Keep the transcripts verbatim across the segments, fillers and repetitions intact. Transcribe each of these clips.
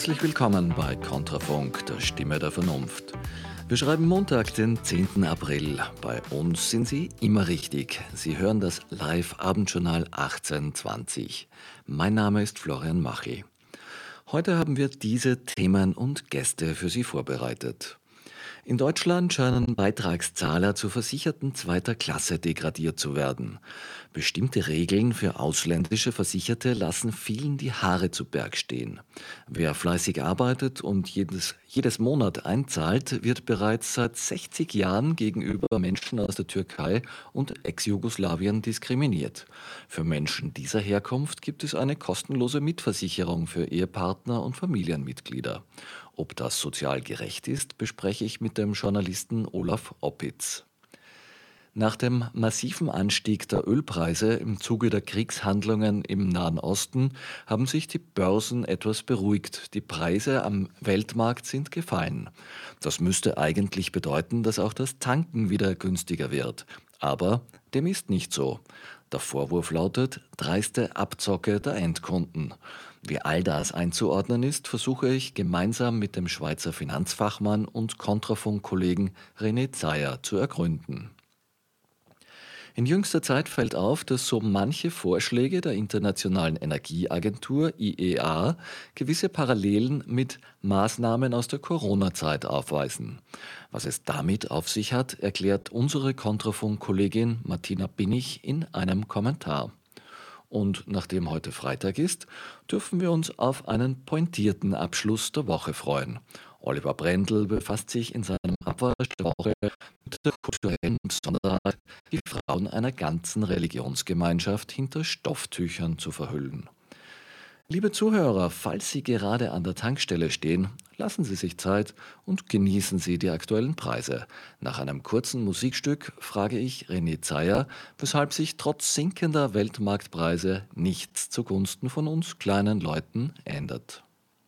Herzlich willkommen bei Kontrafunk, der Stimme der Vernunft. Wir schreiben Montag, den zehnten April. Bei uns sind Sie immer richtig. Sie hören das Live-Abendjournal achtzehn zwanzig. Mein Name ist Florian Machl. Heute haben wir diese Themen und Gäste für Sie vorbereitet. In Deutschland scheinen Beitragszahler zu Versicherten zweiter Klasse degradiert zu werden. Bestimmte Regeln für ausländische Versicherte lassen vielen die Haare zu Berg stehen. Wer fleißig arbeitet und jedes, jedes Monat einzahlt, wird bereits seit sechzig Jahren gegenüber Menschen aus der Türkei und Ex-Jugoslawien diskriminiert. Für Menschen dieser Herkunft gibt es eine kostenlose Mitversicherung für Ehepartner und Familienmitglieder. Ob das sozial gerecht ist, bespreche ich mit dem Journalisten Olaf Oppitz. Nach dem massiven Anstieg der Ölpreise im Zuge der Kriegshandlungen im Nahen Osten haben sich die Börsen etwas beruhigt. Die Preise am Weltmarkt sind gefallen. Das müsste eigentlich bedeuten, dass auch das Tanken wieder günstiger wird. Aber dem ist nicht so. Der Vorwurf lautet dreiste Abzocke der Endkunden. Wie all das einzuordnen ist, versuche ich gemeinsam mit dem Schweizer Finanzfachmann und Kontrafunk-Kollegen René Zeyer zu ergründen. In jüngster Zeit fällt auf, dass so manche Vorschläge der Internationalen Energieagentur I E A gewisse Parallelen mit Maßnahmen aus der Corona-Zeit aufweisen. Was es damit auf sich hat, erklärt unsere Kontrafunk-Kollegin Martina Binnig in einem Kommentar. Und nachdem heute Freitag ist, dürfen wir uns auf einen pointierten Abschluss der Woche freuen. Oliver Brendel befasst sich in seinem Abwasch der Woche mit der kulturellen Besonderheit, die Frauen einer ganzen Religionsgemeinschaft hinter Stofftüchern zu verhüllen. Liebe Zuhörer, falls Sie gerade an der Tankstelle stehen, lassen Sie sich Zeit und genießen Sie die aktuellen Preise. Nach einem kurzen Musikstück frage ich René Zeyer, weshalb sich trotz sinkender Weltmarktpreise nichts zugunsten von uns kleinen Leuten ändert.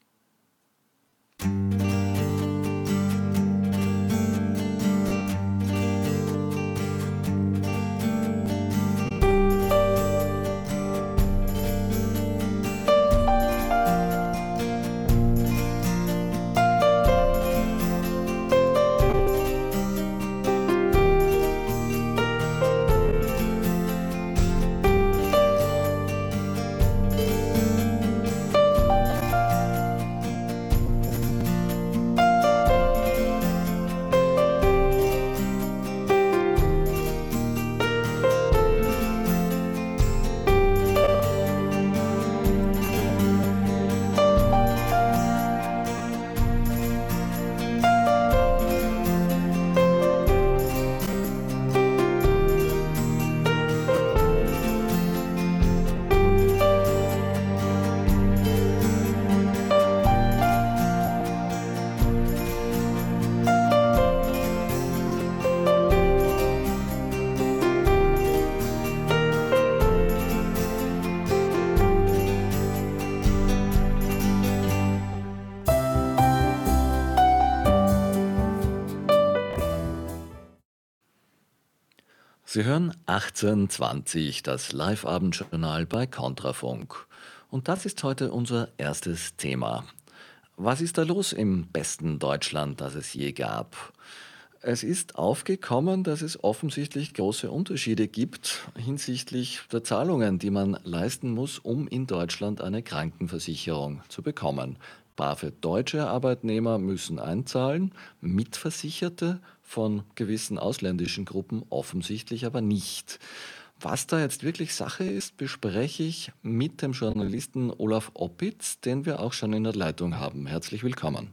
Sie hören achtzehn zwanzig, das Live-Abendjournal bei Kontrafunk. Und das ist heute unser erstes Thema. Was ist da los im besten Deutschland, das es je gab? Es ist aufgekommen, dass es offensichtlich große Unterschiede gibt hinsichtlich der Zahlungen, die man leisten muss, um in Deutschland eine Krankenversicherung zu bekommen. Brave deutsche Arbeitnehmer müssen einzahlen, Mitversicherte von gewissen ausländischen Gruppen offensichtlich aber nicht. Was da jetzt wirklich Sache ist, bespreche ich mit dem Journalisten Olaf Oppitz, den wir auch schon in der Leitung haben. Herzlich willkommen.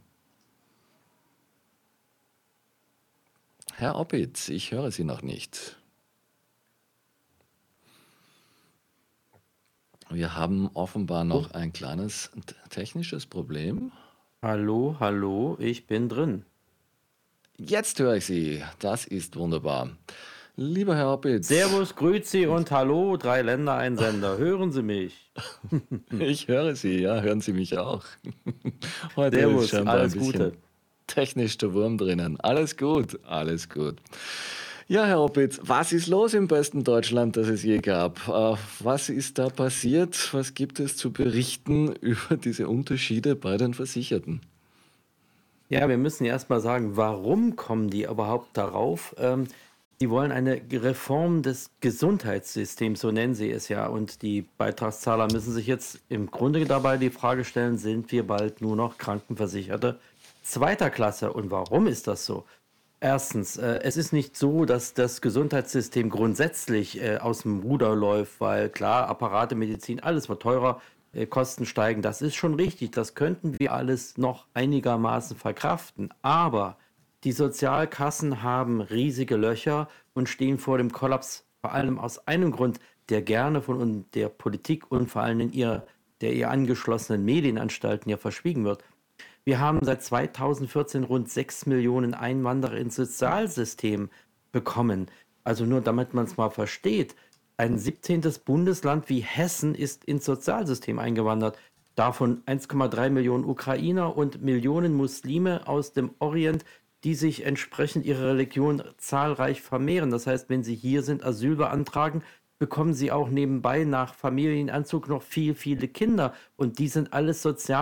Herr Oppitz, ich höre Sie noch nicht. Wir haben offenbar noch ein kleines technisches Problem. Hallo, hallo, ich bin drin. Jetzt höre ich Sie. Das ist wunderbar. Lieber Herr Oppitz. Servus, Grüezi und Hallo, drei Länder, ein Sender. Hören Sie mich? Ich höre Sie, ja, hören Sie mich auch. Heute Servus, ist scheinbar alles ein bisschen Gute. technisch der Wurm drinnen. Alles gut, alles gut. Ja, Herr Opitz, was ist los im besten Deutschland, das es je gab? Äh, Was ist da passiert? Was gibt es zu berichten über diese Unterschiede bei den Versicherten? Ja, wir müssen ja erstmal sagen, warum kommen die überhaupt darauf? Ähm, die wollen eine Reform des Gesundheitssystems, so nennen sie es ja. Und die Beitragszahler müssen sich jetzt im Grunde dabei die Frage stellen, sind wir bald nur noch Krankenversicherte zweiter Klasse? Und warum ist das so? Erstens, äh, es ist nicht so, dass das Gesundheitssystem grundsätzlich äh, aus dem Ruder läuft, weil klar, Apparate, Medizin, alles wird teurer, äh, Kosten steigen. Das ist schon richtig, das könnten wir alles noch einigermaßen verkraften. Aber die Sozialkassen haben riesige Löcher und stehen vor dem Kollaps, vor allem aus einem Grund, der gerne von un- der Politik und vor allem in ihr, der ihr angeschlossenen Medienanstalten ja verschwiegen wird. Wir haben seit zweitausendvierzehn rund sechs Millionen Einwanderer ins Sozialsystem bekommen. Also nur damit man es mal versteht, ein siebzehntes Bundesland wie Hessen ist ins Sozialsystem eingewandert. Davon eins Komma drei Millionen Ukrainer und Millionen Muslime aus dem Orient, die sich entsprechend ihrer Religion zahlreich vermehren. Das heißt, wenn sie hier sind, Asyl beantragen, bekommen sie auch nebenbei nach Familienanzug noch viel, viele Kinder. Und die sind alles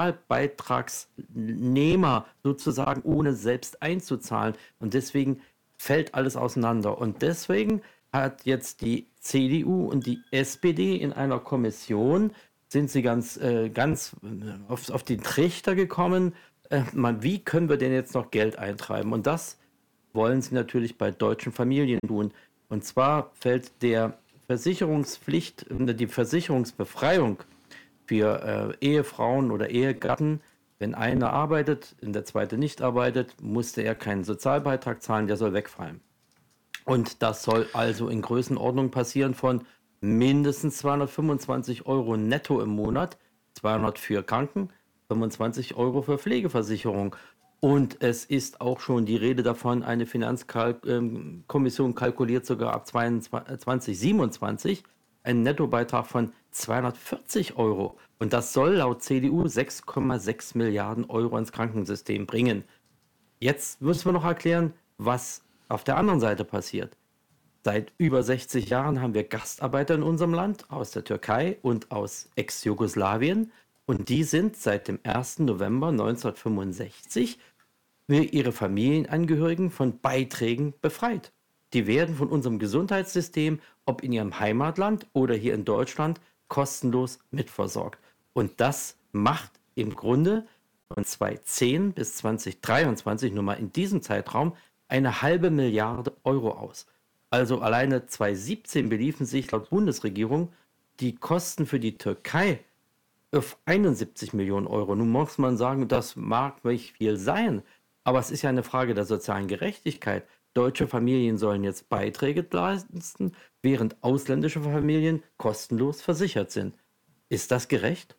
Sozialbeitragsnehmer sozusagen, ohne selbst einzuzahlen. Und deswegen fällt alles auseinander. Und deswegen hat jetzt die C D U und die S P D in einer Kommission, sind sie ganz, äh, ganz äh, auf, auf den Trichter gekommen, äh, man, wie können wir denn jetzt noch Geld eintreiben? Und das wollen sie natürlich bei deutschen Familien tun. Und zwar fällt der Versicherungspflicht, äh, die Versicherungsbefreiung für äh, Ehefrauen oder Ehegatten, wenn einer arbeitet und der zweite nicht arbeitet, musste er keinen Sozialbeitrag zahlen, der soll wegfallen. Und das soll also in Größenordnung passieren von mindestens zweihundertfünfundzwanzig Euro netto im Monat, zweihundert für Kranken, fünfundzwanzig Euro für Pflegeversicherung. Und es ist auch schon die Rede davon, eine Finanzkommission kalkuliert sogar ab zwanzig siebenundzwanzig einen Nettobeitrag von zweihundertvierzig Euro. Und das soll laut C D U sechs Komma sechs Milliarden Euro ins Krankensystem bringen. Jetzt müssen wir noch erklären, was auf der anderen Seite passiert. Seit über sechzig Jahren haben wir Gastarbeiter in unserem Land aus der Türkei und aus Ex-Jugoslawien. Und die sind seit dem ersten November neunzehnhundertfünfundsechzig für ihre Familienangehörigen von Beiträgen befreit. Die werden von unserem Gesundheitssystem, ob in ihrem Heimatland oder hier in Deutschland, kostenlos mitversorgt. Und das macht im Grunde von zweitausendzehn bis zweitausenddreiundzwanzig, nur mal in diesem Zeitraum, eine halbe Milliarde Euro aus. Also alleine zweitausendsiebzehn beliefen sich laut Bundesregierung die Kosten für die Türkei auf einundsiebzig Millionen Euro. Nun muss man sagen, das mag nicht viel sein, aber es ist ja eine Frage der sozialen Gerechtigkeit. Deutsche Familien sollen jetzt Beiträge leisten, während ausländische Familien kostenlos versichert sind. Ist das gerecht?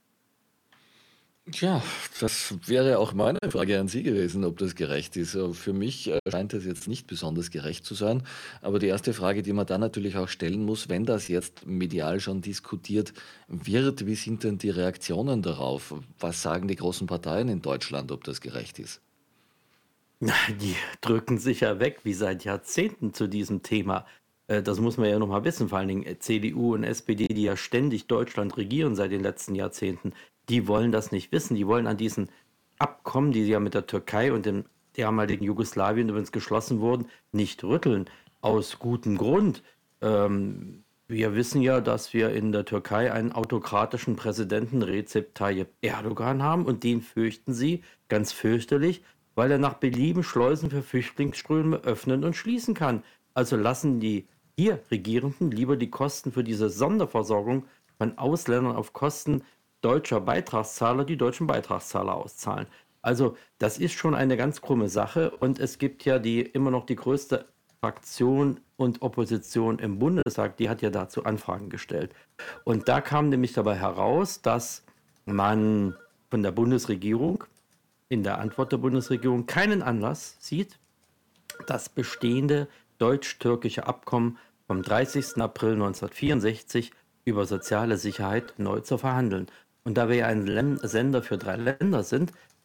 Tja, das wäre auch meine Frage an Sie gewesen, ob das gerecht ist. Äh, Für mich äh, scheint es jetzt nicht besonders gerecht zu sein. Aber die erste Frage, die man dann natürlich auch stellen muss, wenn das jetzt medial schon diskutiert wird, wie sind denn die Reaktionen darauf? Was sagen die großen Parteien in Deutschland, ob das gerecht ist? Na, die drücken sich ja weg wie seit Jahrzehnten zu diesem Thema. Äh, Das muss man ja noch mal wissen, vor allen Dingen äh, C D U und S P D, die ja ständig Deutschland regieren seit den letzten Jahrzehnten, die wollen das nicht wissen. Die wollen an diesen Abkommen, die ja mit der Türkei und dem damaligen Jugoslawien übrigens geschlossen wurden, nicht rütteln. Aus gutem Grund. Ähm, wir wissen ja, dass wir in der Türkei einen autokratischen Präsidenten Recep Tayyip Erdogan haben und den fürchten sie ganz fürchterlich, weil er nach Belieben Schleusen für Flüchtlingsströme öffnen und schließen kann. Also lassen die hier Regierenden lieber die Kosten für diese Sonderversorgung von Ausländern auf Kosten deutscher Beitragszahler die deutschen Beitragszahler auszahlen. Also das ist schon eine ganz krumme Sache und es gibt ja die immer noch die größte Fraktion und Opposition im Bundestag, die hat ja dazu Anfragen gestellt. Und da kam nämlich dabei heraus, dass man von der Bundesregierung in der Antwort der Bundesregierung keinen Anlass sieht, das bestehende deutsch-türkische Abkommen vom dreißigsten April neunzehnhundertvierundsechzig über soziale Sicherheit neu zu verhandeln. Und da wir ja ein Län- Sender für drei Länder sind,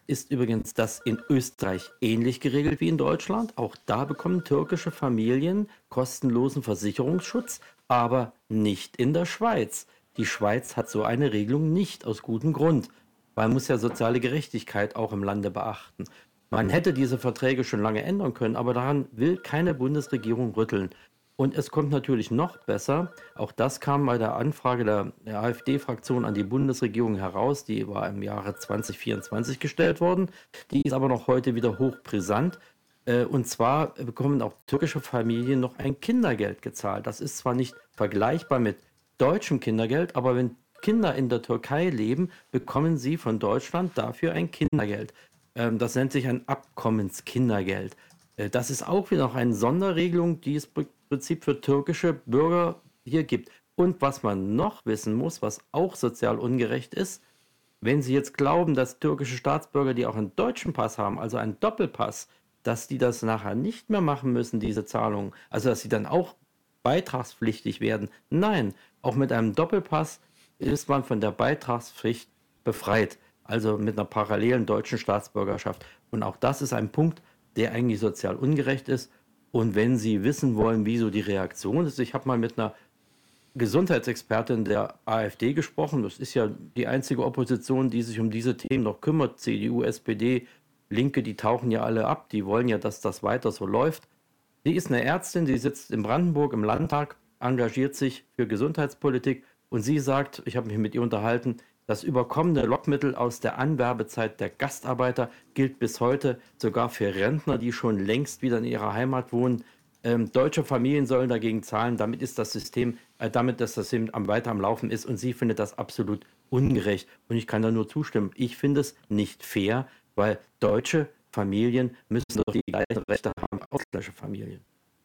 ist übrigens das in Österreich ähnlich geregelt wie in Deutschland. Auch da bekommen türkische Familien kostenlosen Versicherungsschutz, aber nicht in der Schweiz. Die Schweiz hat so eine Regelung nicht aus gutem Grund. Man muss ja soziale Gerechtigkeit auch im Lande beachten. Man hätte diese Verträge schon lange ändern können, aber daran will keine Bundesregierung rütteln. Und es kommt natürlich noch besser. Auch das kam bei der Anfrage der, der AfD-Fraktion an die Bundesregierung heraus. Die war im Jahre zwanzig vierundzwanzig gestellt worden. Die ist aber noch heute wieder hochbrisant. Äh, Und zwar bekommen auch türkische Familien noch ein Kindergeld gezahlt. Das ist zwar nicht vergleichbar mit deutschem Kindergeld, aber wenn Kinder in der Türkei leben, bekommen sie von Deutschland dafür ein Kindergeld. Ähm, Das nennt sich ein Abkommenskindergeld. Äh, Das ist auch wieder noch eine Sonderregelung, die es im Prinzip für türkische Bürger hier gibt. Und was man noch wissen muss, was auch sozial ungerecht ist, wenn Sie jetzt glauben, dass türkische Staatsbürger, die auch einen deutschen Pass haben, also einen Doppelpass, dass die das nachher nicht mehr machen müssen, diese Zahlungen, also dass sie dann auch beitragspflichtig werden. Nein, auch mit einem Doppelpass ist man von der Beitragspflicht befreit, also mit einer parallelen deutschen Staatsbürgerschaft. Und auch das ist ein Punkt, der eigentlich sozial ungerecht ist. Und wenn Sie wissen wollen, wieso die Reaktion ist, ich habe mal mit einer Gesundheitsexpertin der AfD gesprochen. Das ist ja die einzige Opposition, die sich um diese Themen noch kümmert. C D U, S P D, Linke, die tauchen ja alle ab. Die wollen ja, dass das weiter so läuft. Sie ist eine Ärztin, sie sitzt in Brandenburg im Landtag, engagiert sich für Gesundheitspolitik und sie sagt, ich habe mich mit ihr unterhalten, das überkommene Lockmittel aus der Anwerbezeit der Gastarbeiter gilt bis heute sogar für Rentner, die schon längst wieder in ihrer Heimat wohnen. Ähm, deutsche Familien sollen dagegen zahlen, damit ist das System, äh, damit das System am weiter am Laufen ist und sie findet das absolut ungerecht. Und ich kann da nur zustimmen. Ich finde es nicht fair, weil deutsche Familien müssen doch die gleichen Rechte haben als ausländische Familien.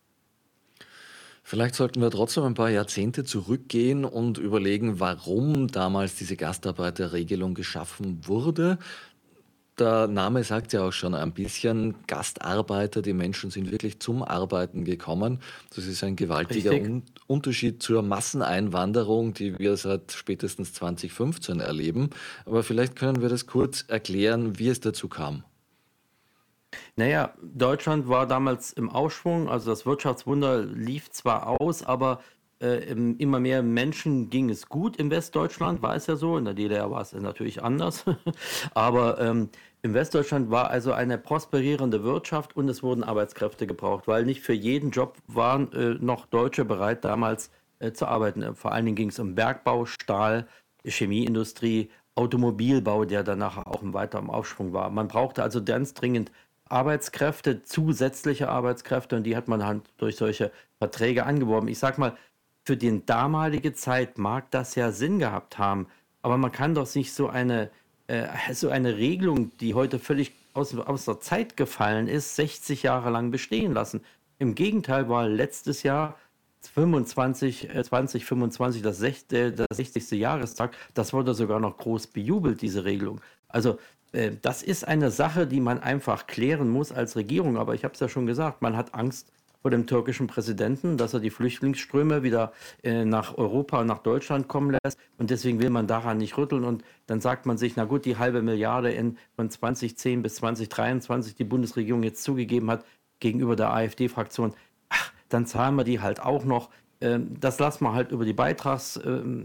Vielleicht sollten wir trotzdem ein paar Jahrzehnte zurückgehen und überlegen, warum damals diese Gastarbeiterregelung geschaffen wurde. Der Name sagt ja auch schon ein bisschen, Gastarbeiter, die Menschen sind wirklich zum Arbeiten gekommen. Das ist ein gewaltiger Richtig? Un Unterschied zur Masseneinwanderung, die wir seit spätestens zwanzig fünfzehn erleben. Aber vielleicht können wir das kurz erklären, wie es dazu kam. Naja, Deutschland war damals im Aufschwung, also das Wirtschaftswunder lief zwar aus, aber äh, im- immer mehr Menschen ging es gut. Im Westdeutschland war es ja so, in der D D R war es natürlich anders, aber ähm, im Westdeutschland war also eine prosperierende Wirtschaft und es wurden Arbeitskräfte gebraucht, weil nicht für jeden Job waren äh, noch Deutsche bereit, damals äh, zu arbeiten. Vor allen Dingen ging es um Bergbau, Stahl, Chemieindustrie, Automobilbau, der danach auch im weiteren Aufschwung war. Man brauchte also ganz dringend Arbeitskräfte, zusätzliche Arbeitskräfte und die hat man halt durch solche Verträge angeworben. Ich sag mal, für die damalige Zeit mag das ja Sinn gehabt haben, aber man kann doch nicht so eine, äh, so eine Regelung, die heute völlig aus, aus der Zeit gefallen ist, sechzig Jahre lang bestehen lassen. Im Gegenteil war letztes Jahr fünfundzwanzig, äh, zwanzig fünfundzwanzig, das, sechzigste, das sechzigste Jahrestag, das wurde sogar noch groß bejubelt, diese Regelung. Also äh, das ist eine Sache, die man einfach klären muss als Regierung. Aber ich habe es ja schon gesagt, man hat Angst vor dem türkischen Präsidenten, dass er die Flüchtlingsströme wieder äh, nach Europa und nach Deutschland kommen lässt. Und deswegen will man daran nicht rütteln. Und dann sagt man sich, na gut, die halbe Milliarde in, von zwanzig zehn bis zwanzig dreiundzwanzig, die Bundesregierung jetzt zugegeben hat gegenüber der AfD-Fraktion, dann zahlen wir die halt auch noch. Ähm, das lassen wir halt über die Beitragsversicherung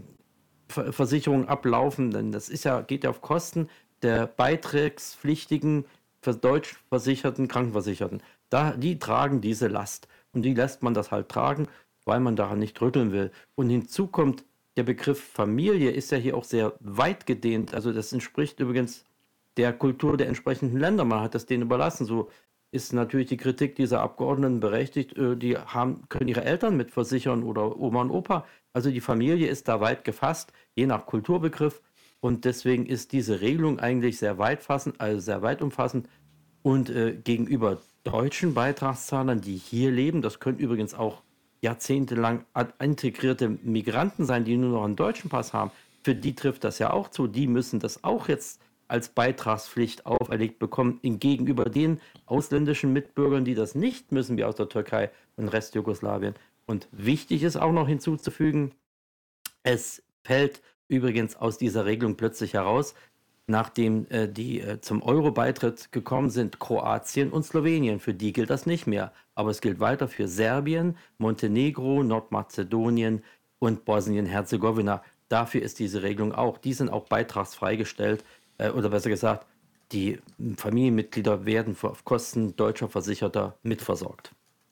ähm, ablaufen, denn das ist ja, geht ja auf Kosten der beitragspflichtigen, für deutsch versicherten Krankenversicherten. Da, die tragen diese Last und die lässt man das halt tragen, weil man daran nicht rütteln will. Und hinzu kommt, der Begriff Familie ist ja hier auch sehr weit gedehnt. Also das entspricht übrigens der Kultur der entsprechenden Länder. Man hat das denen überlassen. So ist natürlich die Kritik dieser Abgeordneten berechtigt. Äh, Die haben, können ihre Eltern mitversichern oder Oma und Opa. Also die Familie ist da weit gefasst, je nach Kulturbegriff. Und deswegen ist diese Regelung eigentlich sehr weit fassend, also sehr weit umfassend. Und äh, gegenüber deutschen Beitragszahlern, die hier leben, das können übrigens auch jahrzehntelang ad- integrierte Migranten sein, die nur noch einen deutschen Pass haben, für die trifft das ja auch zu. Die müssen das auch jetzt als Beitragspflicht auferlegt bekommen, in gegenüber den ausländischen Mitbürgern, die das nicht müssen, wie aus der Türkei und Restjugoslawien. Und wichtig ist auch noch hinzuzufügen, es fällt übrigens aus dieser Regelung plötzlich heraus, nachdem äh, die äh, zum Euro-Beitritt gekommen sind, Kroatien und Slowenien. Für die gilt das nicht mehr. Aber es gilt weiter für Serbien, Montenegro, Nordmazedonien und Bosnien-Herzegowina. Dafür ist diese Regelung auch. Die sind auch beitragsfrei gestellt. Äh, oder besser gesagt, die Familienmitglieder werden auf Kosten deutscher Versicherter mitversorgt.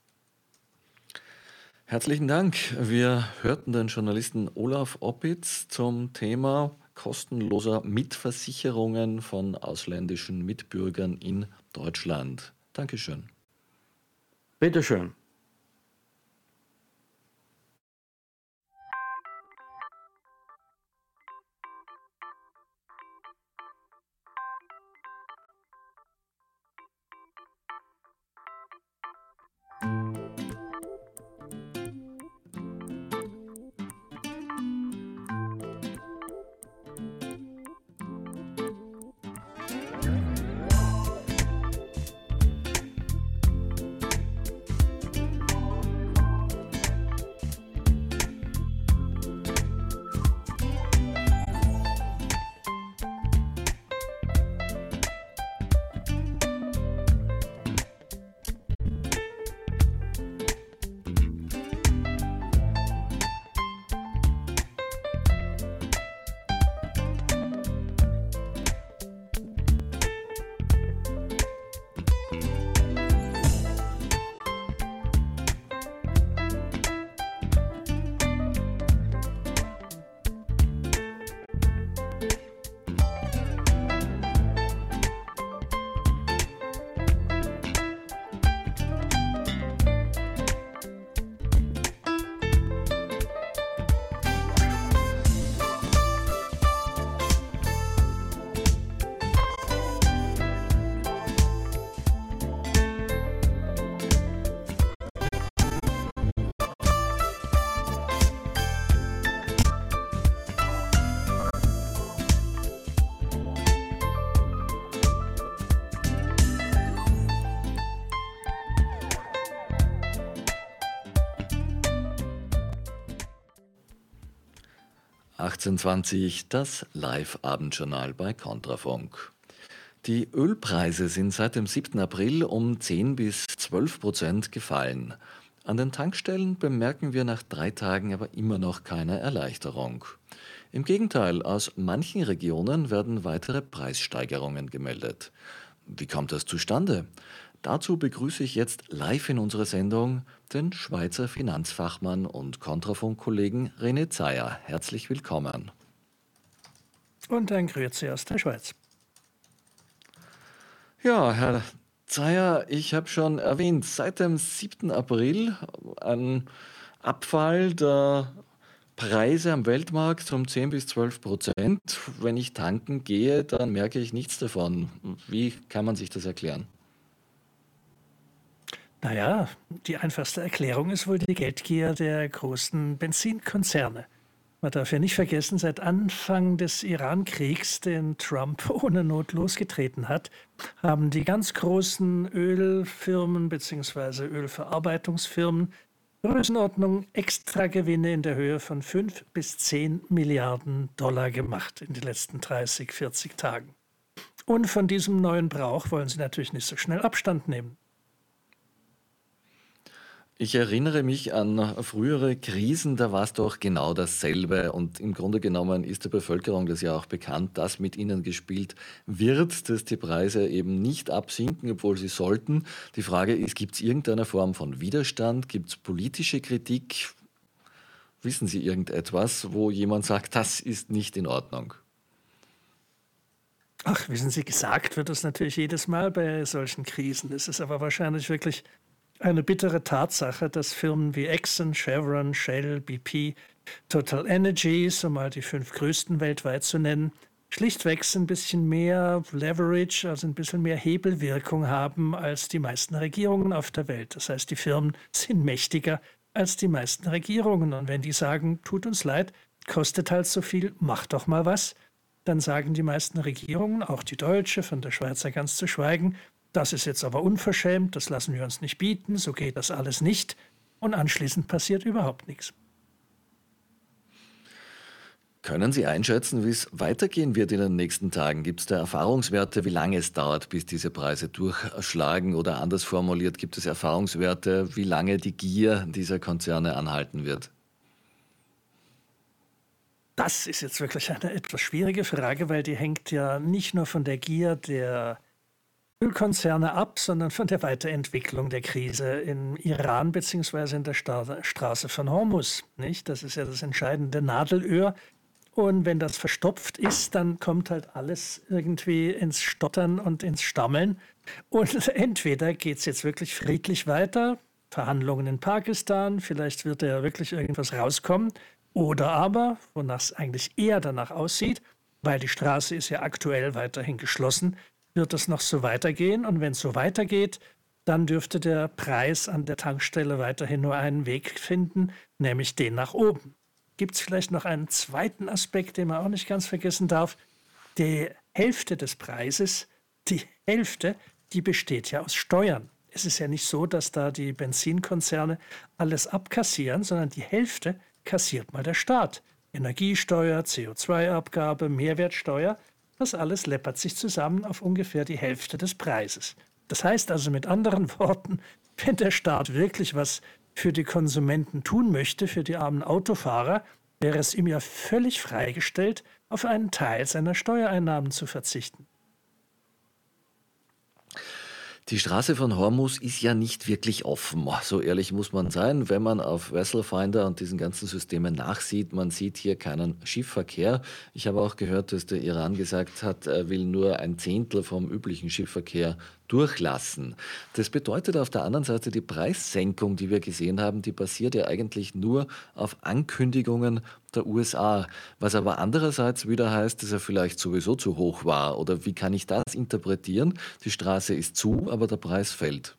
Herzlichen Dank. Wir hörten den Journalisten Olaf Oppitz zum Thema kostenloser Mitversicherungen von ausländischen Mitbürgern in Deutschland. Dankeschön. Bitteschön. achtzehn Uhr zwanzig, das Live-Abendjournal bei Kontrafunk. Die Ölpreise sind seit dem siebten April um zehn bis zwölf Prozent gefallen. An den Tankstellen bemerken wir nach drei Tagen aber immer noch keine Erleichterung. Im Gegenteil, aus manchen Regionen werden weitere Preissteigerungen gemeldet. Wie kommt das zustande? Dazu begrüße ich jetzt live in unserer Sendung den Schweizer Finanzfachmann und Kontrafunk-Kollegen René Zeyer. Herzlich willkommen. Und ein Grüezi aus der Schweiz. Ja, Herr Zeyer, ich habe schon erwähnt, seit dem siebten April ein Abfall der Preise am Weltmarkt um zehn bis zwölf Prozent. Wenn ich tanken gehe, dann merke ich nichts davon. Wie kann man sich das erklären? Naja, die einfachste Erklärung ist wohl die Geldgier der großen Benzinkonzerne. Man darf ja nicht vergessen, seit Anfang des Iran-Kriegs, den Trump ohne Not losgetreten hat, haben die ganz großen Ölfirmen bzw. Ölverarbeitungsfirmen Größenordnung Extragewinne in der Höhe von fünf bis zehn Milliarden Dollar gemacht in den letzten dreißig, vierzig Tagen. Und von diesem neuen Brauch wollen sie natürlich nicht so schnell Abstand nehmen. Ich erinnere mich an frühere Krisen, da war es doch genau dasselbe. Und im Grunde genommen ist der Bevölkerung das ja auch bekannt, dass mit ihnen gespielt wird, dass die Preise eben nicht absinken, obwohl sie sollten. Die Frage ist, gibt es irgendeine Form von Widerstand? Gibt es politische Kritik? Wissen Sie irgendetwas, wo jemand sagt, das ist nicht in Ordnung? Ach, wissen Sie, gesagt wird das natürlich jedes Mal bei solchen Krisen. Es ist aber wahrscheinlich wirklich eine bittere Tatsache, dass Firmen wie Exxon, Chevron, Shell, B P, Total Energies, um mal die fünf größten weltweit zu nennen, schlichtweg ein bisschen mehr Leverage, also ein bisschen mehr Hebelwirkung haben als die meisten Regierungen auf der Welt. Das heißt, die Firmen sind mächtiger als die meisten Regierungen. Und wenn die sagen, tut uns leid, kostet halt so viel, macht doch mal was, dann sagen die meisten Regierungen, auch die deutsche, von der Schweizer ganz zu schweigen, das ist jetzt aber unverschämt, das lassen wir uns nicht bieten, so geht das alles nicht. Und anschließend passiert überhaupt nichts. Können Sie einschätzen, wie es weitergehen wird in den nächsten Tagen? Gibt es da Erfahrungswerte, wie lange es dauert, bis diese Preise durchschlagen? Oder anders formuliert, gibt es Erfahrungswerte, wie lange die Gier dieser Konzerne anhalten wird? Das ist jetzt wirklich eine etwas schwierige Frage, weil die hängt ja nicht nur von der Gier der Ölkonzerne ab, sondern von der Weiterentwicklung der Krise im Iran beziehungsweise in der Sta Straße von Hormuz, nicht? Das ist ja das entscheidende Nadelöhr. Und wenn das verstopft ist, dann kommt halt alles irgendwie ins Stottern und ins Stammeln. Und entweder geht es jetzt wirklich friedlich weiter, Verhandlungen in Pakistan, vielleicht wird ja wirklich irgendwas rauskommen, oder aber, wonach es eigentlich eher danach aussieht, weil die Straße ist ja aktuell weiterhin geschlossen, wird es noch so weitergehen. Und wenn es so weitergeht, dann dürfte der Preis an der Tankstelle weiterhin nur einen Weg finden, nämlich den nach oben. Gibt es vielleicht noch einen zweiten Aspekt, den man auch nicht ganz vergessen darf. Die Hälfte des Preises, die Hälfte, die besteht ja aus Steuern. Es ist ja nicht so, dass da die Benzinkonzerne alles abkassieren, sondern die Hälfte kassiert mal der Staat. Energiesteuer, C O zwei Abgabe, Mehrwertsteuer, das alles läppert sich zusammen auf ungefähr die Hälfte des Preises. Das heißt also mit anderen Worten, wenn der Staat wirklich was für die Konsumenten tun möchte, für die armen Autofahrer, wäre es ihm ja völlig freigestellt, auf einen Teil seiner Steuereinnahmen zu verzichten. Die Straße von Hormuz ist ja nicht wirklich offen. So ehrlich muss man sein, wenn man auf Vesselfinder und diesen ganzen Systemen nachsieht. Man sieht hier keinen Schiffverkehr. Ich habe auch gehört, dass der Iran gesagt hat, er will nur ein Zehntel vom üblichen Schiffverkehr durchlassen. Das bedeutet auf der anderen Seite, die Preissenkung, die wir gesehen haben, die basiert ja eigentlich nur auf Ankündigungen der U S A, was aber andererseits wieder heißt, dass er vielleicht sowieso zu hoch war. Oder wie kann ich das interpretieren? Die Straße ist zu, aber der Preis fällt.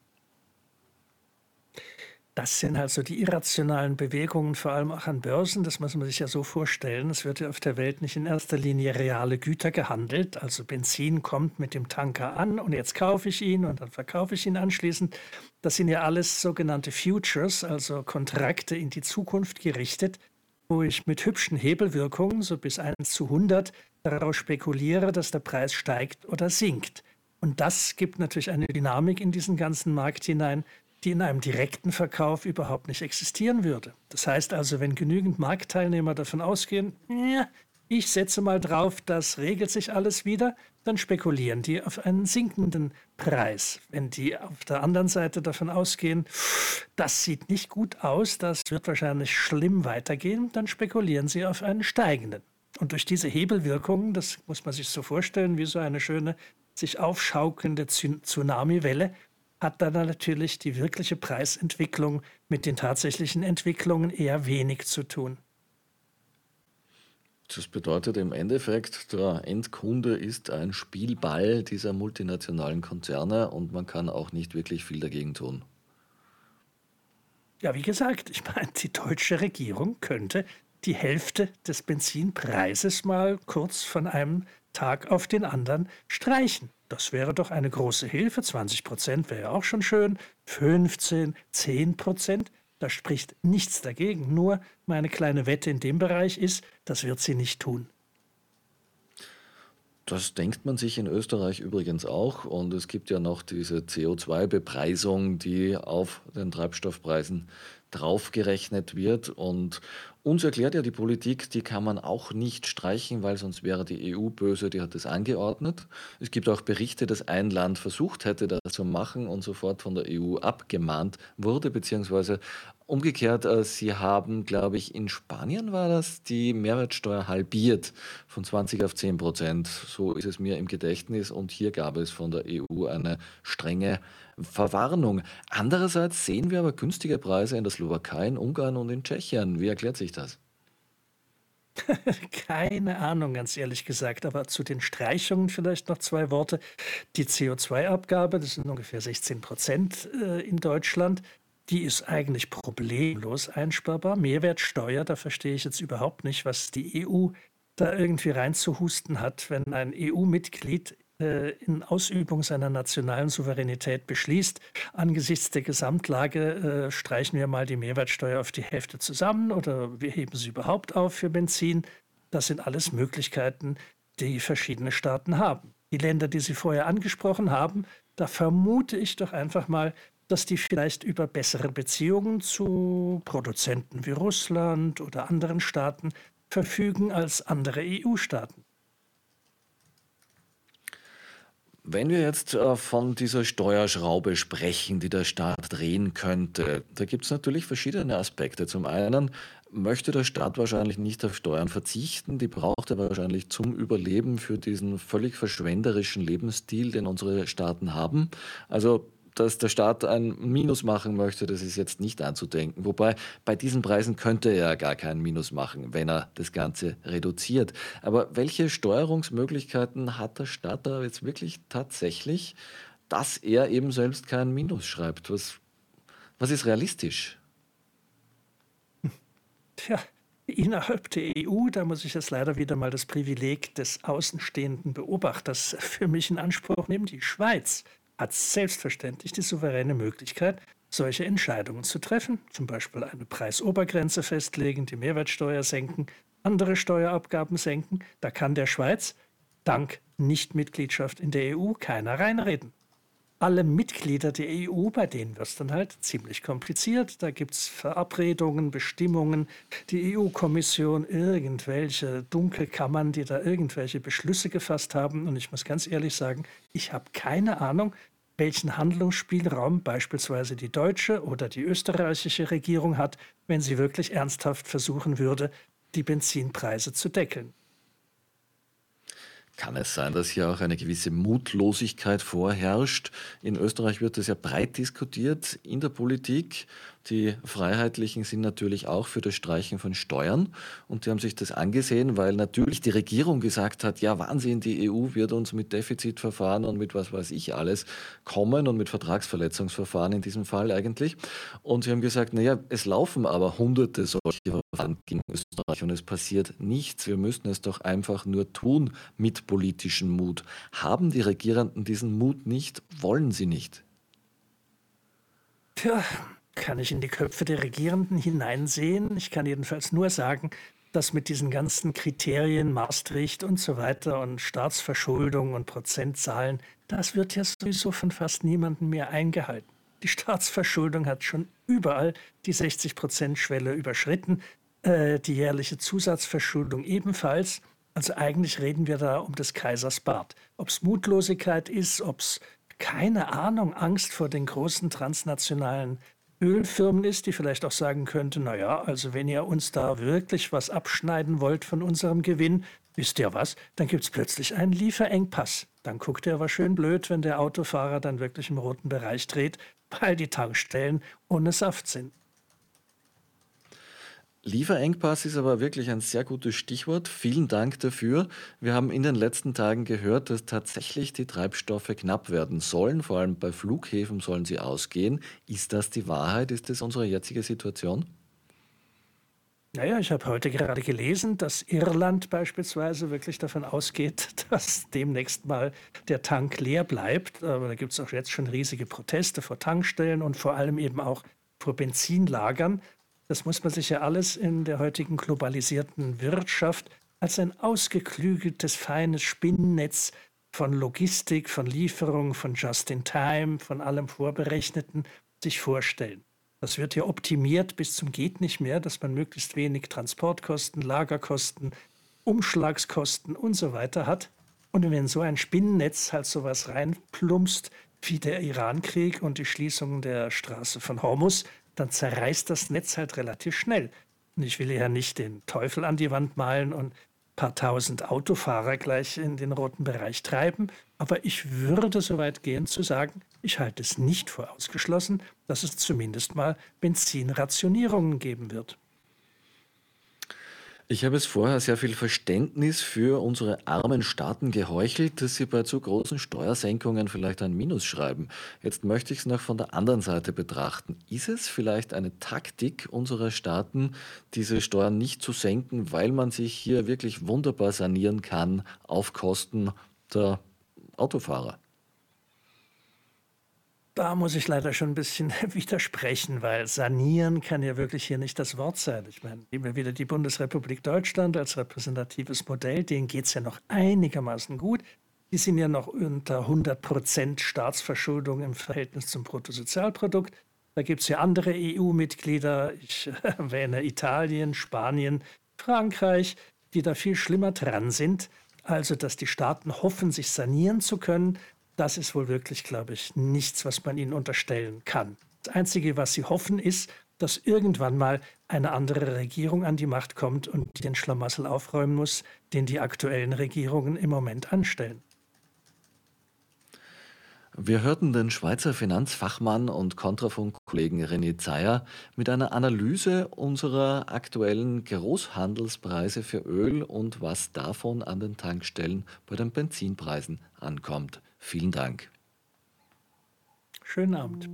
Das sind halt so die irrationalen Bewegungen, vor allem auch an Börsen. Das muss man sich ja so vorstellen. Es wird ja auf der Welt nicht in erster Linie reale Güter gehandelt. Also Benzin kommt mit dem Tanker an und jetzt kaufe ich ihn und dann verkaufe ich ihn anschließend. Das sind ja alles sogenannte Futures, also Kontrakte in die Zukunft gerichtet, wo ich mit hübschen Hebelwirkungen, so bis eins zu hundert, darauf spekuliere, dass der Preis steigt oder sinkt. Und das gibt natürlich eine Dynamik in diesen ganzen Markt hinein, die in einem direkten Verkauf überhaupt nicht existieren würde. Das heißt also, wenn genügend Marktteilnehmer davon ausgehen, ja, ich setze mal drauf, das regelt sich alles wieder, dann spekulieren die auf einen sinkenden Preis. Wenn die auf der anderen Seite davon ausgehen, das sieht nicht gut aus, das wird wahrscheinlich schlimm weitergehen, dann spekulieren sie auf einen steigenden. Und durch diese Hebelwirkungen, das muss man sich so vorstellen, wie so eine schöne, sich aufschaukelnde Tsunamiwelle, hat dann natürlich die wirkliche Preisentwicklung mit den tatsächlichen Entwicklungen eher wenig zu tun. Das bedeutet im Endeffekt, der Endkunde ist ein Spielball dieser multinationalen Konzerne und man kann auch nicht wirklich viel dagegen tun. Ja, wie gesagt, ich meine, die deutsche Regierung könnte die Hälfte des Benzinpreises mal kurz von einem Tag auf den anderen streichen. Das wäre doch eine große Hilfe. zwanzig Prozent wäre ja auch schon schön. fünfzehn, zehn Prozent, da spricht nichts dagegen. Nur meine kleine Wette in dem Bereich ist, das wird sie nicht tun. Das denkt man sich in Österreich übrigens auch. Und es gibt ja noch diese C O zwei Bepreisung, die auf den Treibstoffpreisen draufgerechnet wird. Und uns erklärt ja die Politik, die kann man auch nicht streichen, weil sonst wäre die E U böse, die hat das angeordnet. Es gibt auch Berichte, dass ein Land versucht hätte, das zu machen und sofort von der E U abgemahnt wurde, beziehungsweise umgekehrt, äh, sie haben, glaube ich, in Spanien war das, die Mehrwertsteuer halbiert von zwanzig auf zehn Prozent. So ist es mir im Gedächtnis. Und hier gab es von der E U eine strenge Verwarnung. Andererseits sehen wir aber günstige Preise in der Slowakei, in Ungarn und in Tschechien. Wie erklärt sich das? Keine Ahnung, ganz ehrlich gesagt. Aber zu den Streichungen vielleicht noch zwei Worte. Die C O zwei Abgabe, das sind ungefähr sechzehn Prozent äh, in Deutschland. Die ist eigentlich problemlos einsparbar. Mehrwertsteuer, da verstehe ich jetzt überhaupt nicht, was die E U da irgendwie reinzuhusten hat, wenn ein E U-Mitglied äh, in Ausübung seiner nationalen Souveränität beschließt, angesichts der Gesamtlage äh, streichen wir mal die Mehrwertsteuer auf die Hälfte zusammen oder wir heben sie überhaupt auf für Benzin. Das sind alles Möglichkeiten, die verschiedene Staaten haben. Die Länder, die Sie vorher angesprochen haben, da vermute ich doch einfach mal, dass die vielleicht über bessere Beziehungen zu Produzenten wie Russland oder anderen Staaten verfügen als andere E U-Staaten. Wenn wir jetzt äh, von dieser Steuerschraube sprechen, die der Staat drehen könnte, da gibt es natürlich verschiedene Aspekte. Zum einen möchte der Staat wahrscheinlich nicht auf Steuern verzichten, die braucht er wahrscheinlich zum Überleben für diesen völlig verschwenderischen Lebensstil, den unsere Staaten haben. Also, dass der Staat ein Minus machen möchte, das ist jetzt nicht anzudenken. Wobei bei diesen Preisen könnte er ja gar kein Minus machen, wenn er das Ganze reduziert. Aber welche Steuerungsmöglichkeiten hat der Staat da jetzt wirklich tatsächlich, dass er eben selbst kein Minus schreibt? Was, was ist realistisch? Tja, innerhalb der E U, da muss ich jetzt leider wieder mal das Privileg des außenstehenden Beobachters für mich in Anspruch nehmen. Die Schweiz hat selbstverständlich die souveräne Möglichkeit, solche Entscheidungen zu treffen, zum Beispiel eine Preisobergrenze festlegen, die Mehrwertsteuer senken, andere Steuerabgaben senken. Da kann der Schweiz dank Nichtmitgliedschaft in der E U keiner reinreden. Alle Mitglieder der E U, bei denen wird es dann halt ziemlich kompliziert. Da gibt es Verabredungen, Bestimmungen, die E U-Kommission, irgendwelche Dunkelkammern, die da irgendwelche Beschlüsse gefasst haben. Und ich muss ganz ehrlich sagen, ich habe keine Ahnung, welchen Handlungsspielraum beispielsweise die deutsche oder die österreichische Regierung hat, wenn sie wirklich ernsthaft versuchen würde, die Benzinpreise zu deckeln. Kann es sein, dass hier auch eine gewisse Mutlosigkeit vorherrscht? In Österreich wird das ja breit diskutiert in der Politik. Die Freiheitlichen sind natürlich auch für das Streichen von Steuern und die haben sich das angesehen, weil natürlich die Regierung gesagt hat, ja Wahnsinn, die E U wird uns mit Defizitverfahren und mit was weiß ich alles kommen und mit Vertragsverletzungsverfahren in diesem Fall eigentlich. Und sie haben gesagt, naja, es laufen aber hunderte solche Verfahren gegen Österreich und es passiert nichts. Wir müssen es doch einfach nur tun mit politischem Mut. Haben die Regierenden diesen Mut nicht? Wollen sie nicht? Tja, kann ich in die Köpfe der Regierenden hineinsehen? Ich kann jedenfalls nur sagen, dass mit diesen ganzen Kriterien, Maastricht und so weiter und Staatsverschuldung und Prozentzahlen, das wird ja sowieso von fast niemandem mehr eingehalten. Die Staatsverschuldung hat schon überall die sechzig-Prozent-Schwelle überschritten, äh, die jährliche Zusatzverschuldung ebenfalls. Also eigentlich reden wir da um des Kaisers Bart. Ob es Mutlosigkeit ist, ob es keine Ahnung, Angst vor den großen transnationalen Ölfirmen ist, die vielleicht auch sagen könnte, naja, also wenn ihr uns da wirklich was abschneiden wollt von unserem Gewinn, wisst ihr was, dann gibt es plötzlich einen Lieferengpass. Dann guckt er aber schön blöd, wenn der Autofahrer dann wirklich im roten Bereich dreht, weil die Tankstellen ohne Saft sind. Lieferengpass ist aber wirklich ein sehr gutes Stichwort. Vielen Dank dafür. Wir haben in den letzten Tagen gehört, dass tatsächlich die Treibstoffe knapp werden sollen. Vor allem bei Flughäfen sollen sie ausgehen. Ist das die Wahrheit? Ist das unsere jetzige Situation? Naja, ich habe heute gerade gelesen, dass Irland beispielsweise wirklich davon ausgeht, dass demnächst mal der Tank leer bleibt. Aber da gibt es auch jetzt schon riesige Proteste vor Tankstellen und vor allem eben auch vor Benzinlagern. Das muss man sich ja alles in der heutigen globalisierten Wirtschaft als ein ausgeklügeltes, feines Spinnennetz von Logistik, von Lieferung, von Just-in-Time, von allem Vorberechneten sich vorstellen. Das wird ja optimiert bis zum geht nicht mehr, dass man möglichst wenig Transportkosten, Lagerkosten, Umschlagskosten und so weiter hat. Und wenn so ein Spinnennetz halt sowas reinplumpst wie der Irankrieg und die Schließung der Straße von Hormuz, dann zerreißt das Netz halt relativ schnell. Und ich will ja nicht den Teufel an die Wand malen und ein paar tausend Autofahrer gleich in den roten Bereich treiben, aber ich würde so weit gehen zu sagen, ich halte es nicht für ausgeschlossen, dass es zumindest mal Benzinrationierungen geben wird. Ich habe es vorher sehr viel Verständnis für unsere armen Staaten geheuchelt, dass sie bei zu großen Steuersenkungen vielleicht ein Minus schreiben. Jetzt möchte ich es noch von der anderen Seite betrachten. Ist es vielleicht eine Taktik unserer Staaten, diese Steuern nicht zu senken, weil man sich hier wirklich wunderbar sanieren kann auf Kosten der Autofahrer? Da muss ich leider schon ein bisschen widersprechen, weil sanieren kann ja wirklich hier nicht das Wort sein. Ich meine, nehmen wir wieder die Bundesrepublik Deutschland als repräsentatives Modell, denen geht es ja noch einigermaßen gut. Die sind ja noch unter hundert Prozent Staatsverschuldung im Verhältnis zum Bruttosozialprodukt. Da gibt es ja andere E U-Mitglieder, ich erwähne Italien, Spanien, Frankreich, die da viel schlimmer dran sind. Also, dass die Staaten hoffen, sich sanieren zu können, das ist wohl wirklich, glaube ich, nichts, was man ihnen unterstellen kann. Das Einzige, was sie hoffen, ist, dass irgendwann mal eine andere Regierung an die Macht kommt und den Schlamassel aufräumen muss, den die aktuellen Regierungen im Moment anstellen. Wir hörten den Schweizer Finanzfachmann und Kontrafunk-Kollegen René Zeyer mit einer Analyse unserer aktuellen Großhandelspreise für Öl und was davon an den Tankstellen bei den Benzinpreisen ankommt. Vielen Dank. Schönen Abend.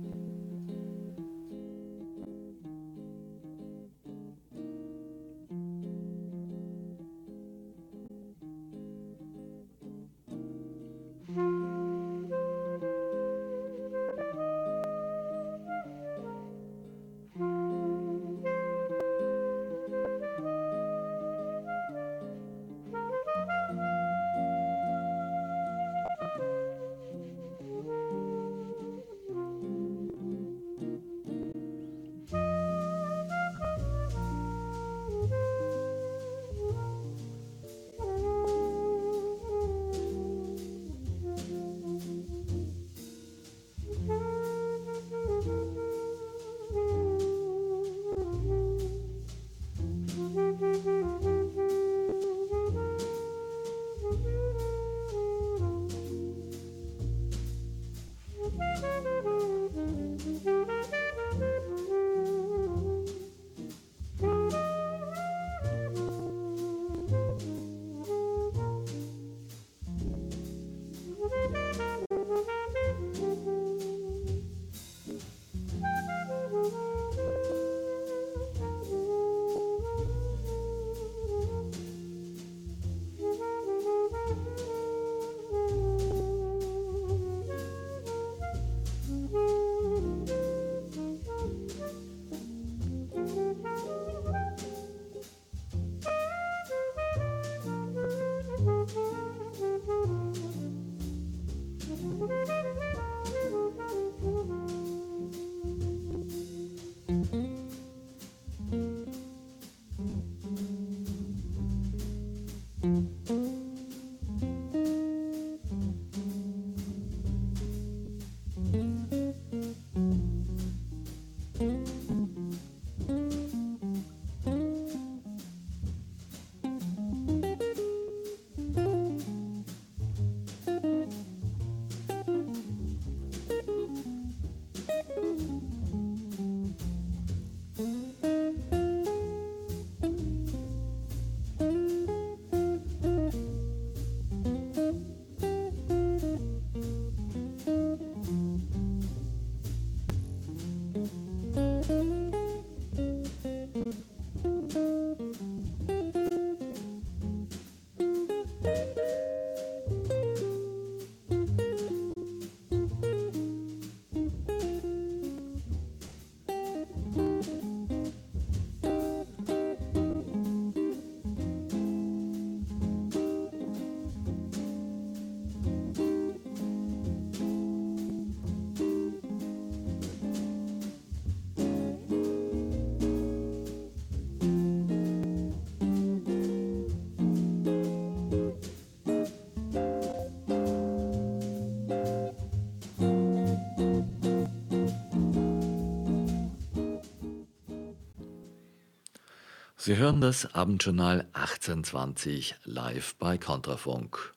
Sie hören das Abendjournal achtzehnhundertzwanzig live bei Kontrafunk.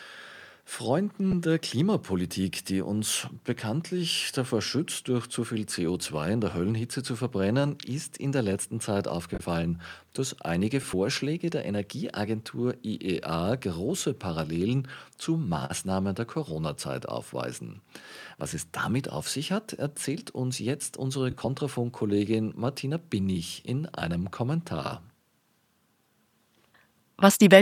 Freunden der Klimapolitik, die uns bekanntlich davor schützt, durch zu viel C O zwei in der Höllenhitze zu verbrennen, ist in der letzten Zeit aufgefallen, dass einige Vorschläge der Energieagentur I E A große Parallelen zu Maßnahmen der Corona-Zeit aufweisen. Was es damit auf sich hat, erzählt uns jetzt unsere Kontrafunk-Kollegin Martina Binnig in einem Kommentar. Was die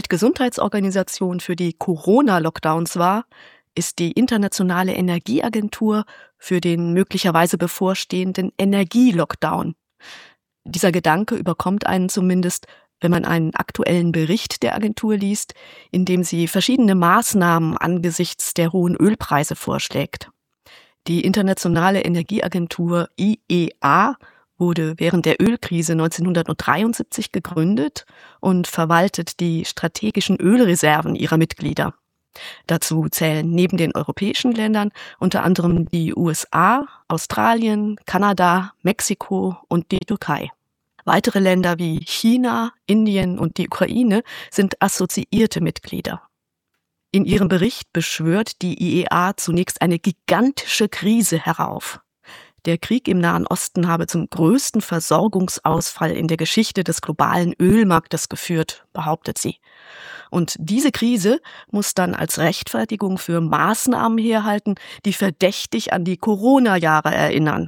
Weltgesundheitsorganisation für die Corona-Lockdowns war, ist die Internationale Energieagentur für den möglicherweise bevorstehenden Energielockdown. Dieser Gedanke überkommt einen zumindest, wenn man einen aktuellen Bericht der Agentur liest, in dem sie verschiedene Maßnahmen angesichts der hohen Ölpreise vorschlägt. Die Internationale Energieagentur I E A wurde während der Ölkrise neunzehnhundertdreiundsiebzig gegründet und verwaltet die strategischen Ölreserven ihrer Mitglieder. Dazu zählen neben den europäischen Ländern unter anderem die U S A, Australien, Kanada, Mexiko und die Türkei. Weitere Länder wie China, Indien und die Ukraine sind assoziierte Mitglieder. In ihrem Bericht beschwört die I E A zunächst eine gigantische Krise herauf. Der Krieg im Nahen Osten habe zum größten Versorgungsausfall in der Geschichte des globalen Ölmarktes geführt, behauptet sie. Und diese Krise muss dann als Rechtfertigung für Maßnahmen herhalten, die verdächtig an die Corona-Jahre erinnern.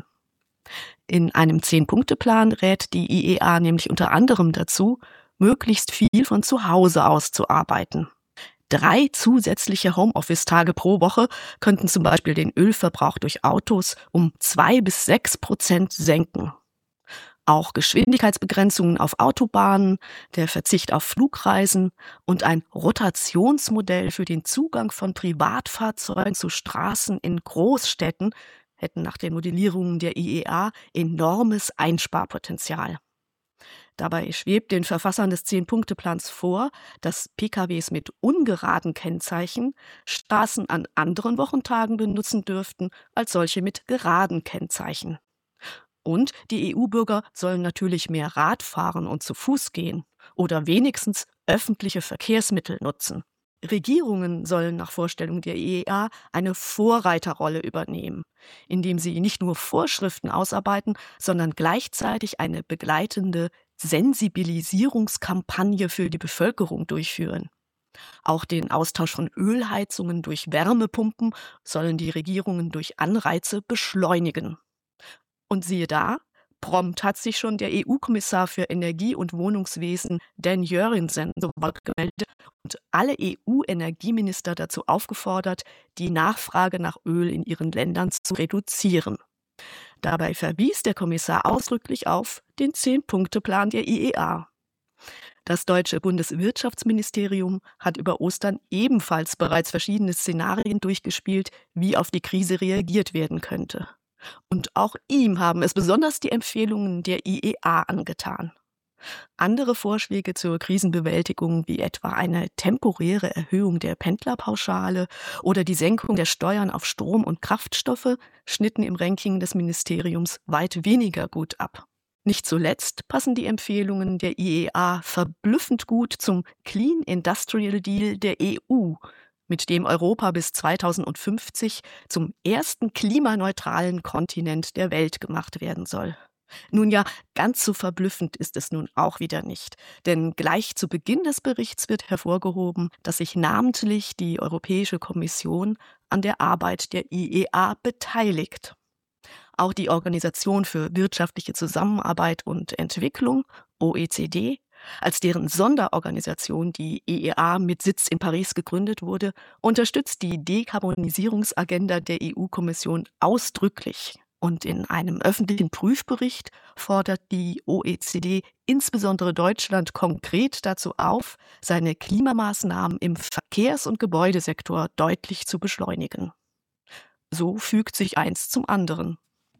In einem Zehn-Punkte-Plan rät die I E A nämlich unter anderem dazu, möglichst viel von zu Hause aus zu arbeiten. Drei zusätzliche Homeoffice-Tage pro Woche könnten zum Beispiel den Ölverbrauch durch Autos um zwei bis sechs Prozent senken. Auch Geschwindigkeitsbegrenzungen auf Autobahnen, der Verzicht auf Flugreisen und ein Rotationsmodell für den Zugang von Privatfahrzeugen zu Straßen in Großstädten hätten nach den Modellierungen der I E A enormes Einsparpotenzial. Dabei schwebt den Verfassern des Zehn-Punkte-Plans vor, dass P K Ws mit ungeraden Kennzeichen Straßen an anderen Wochentagen benutzen dürften als solche mit geraden Kennzeichen. Und die E U-Bürger sollen natürlich mehr Rad fahren und zu Fuß gehen oder wenigstens öffentliche Verkehrsmittel nutzen. Regierungen sollen nach Vorstellung der I E A eine Vorreiterrolle übernehmen, indem sie nicht nur Vorschriften ausarbeiten, sondern gleichzeitig eine begleitende Sensibilisierungskampagne für die Bevölkerung durchführen. Auch den Austausch von Ölheizungen durch Wärmepumpen sollen die Regierungen durch Anreize beschleunigen. Und siehe da, prompt hat sich schon der E U-Kommissar für Energie und Wohnungswesen Dan Jørgensen so weit gemeldet und alle E U-Energieminister dazu aufgefordert, die Nachfrage nach Öl in ihren Ländern zu reduzieren. Dabei verwies der Kommissar ausdrücklich auf den Zehn-Punkte-Plan der I E A. Das deutsche Bundeswirtschaftsministerium hat über Ostern ebenfalls bereits verschiedene Szenarien durchgespielt, wie auf die Krise reagiert werden könnte. Und auch ihm haben es besonders die Empfehlungen der I E A angetan. Andere Vorschläge zur Krisenbewältigung, wie etwa eine temporäre Erhöhung der Pendlerpauschale oder die Senkung der Steuern auf Strom und Kraftstoffe, schnitten im Ranking des Ministeriums weit weniger gut ab. Nicht zuletzt passen die Empfehlungen der I E A verblüffend gut zum Clean Industrial Deal der E U, mit dem Europa bis zweitausendfünfzig zum ersten klimaneutralen Kontinent der Welt gemacht werden soll. Nun ja, ganz so verblüffend ist es nun auch wieder nicht, denn gleich zu Beginn des Berichts wird hervorgehoben, dass sich namentlich die Europäische Kommission an der Arbeit der I E A beteiligt. Auch die Organisation für wirtschaftliche Zusammenarbeit und Entwicklung, O E C D, als deren Sonderorganisation die I E A mit Sitz in Paris gegründet wurde, unterstützt die Dekarbonisierungsagenda der E U-Kommission ausdrücklich. Und in einem öffentlichen Prüfbericht fordert die O E C D insbesondere Deutschland konkret dazu auf, seine Klimamaßnahmen im Verkehrs- und Gebäudesektor deutlich zu beschleunigen. So fügt sich eins zum anderen.